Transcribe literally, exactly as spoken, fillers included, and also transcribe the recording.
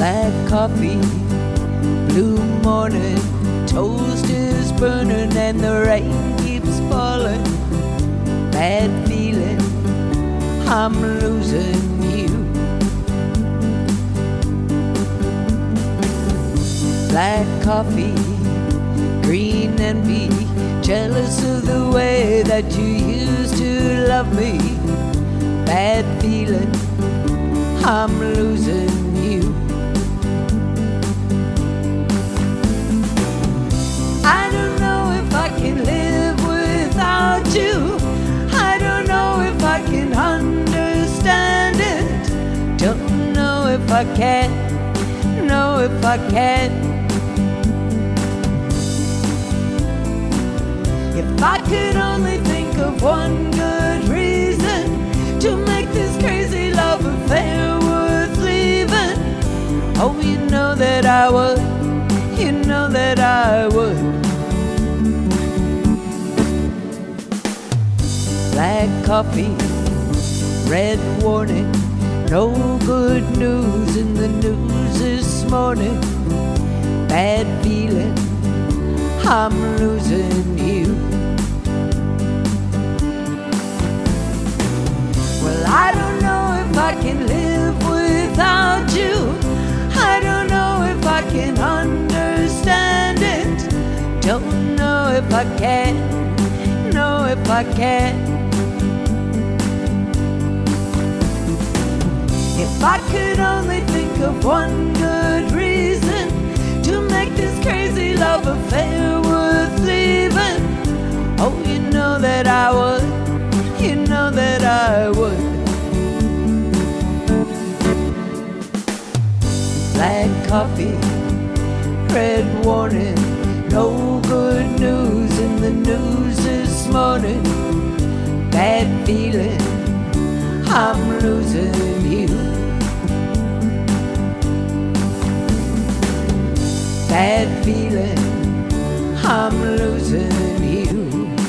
Black coffee, blue morning, toast is burning and the rain keeps falling. Bad feeling, I'm losing you. Black coffee, green envy, jealous of the way that you used to love me. Bad feeling, I'm losing you. I don't know if I can live without you. I don't know if I can understand it. Don't know if I can, know if I can. If I could only think of one good reason to make this crazy love affair worth leaving, oh, you know that I would, you know that I would. Black coffee, red warning, no good news in the news this morning. Bad feeling, I'm losing you. Well, I don't know if I can live without you. I don't know if I can understand it. Don't know if I can, know if I can. If I could only think of one good reason to make this crazy love affair worth leaving, oh, you know that I would, you know that I would. Black coffee, red warning, no good news in the news this morning. Bad feeling, I'm losing you. Bad feeling, I'm losing you.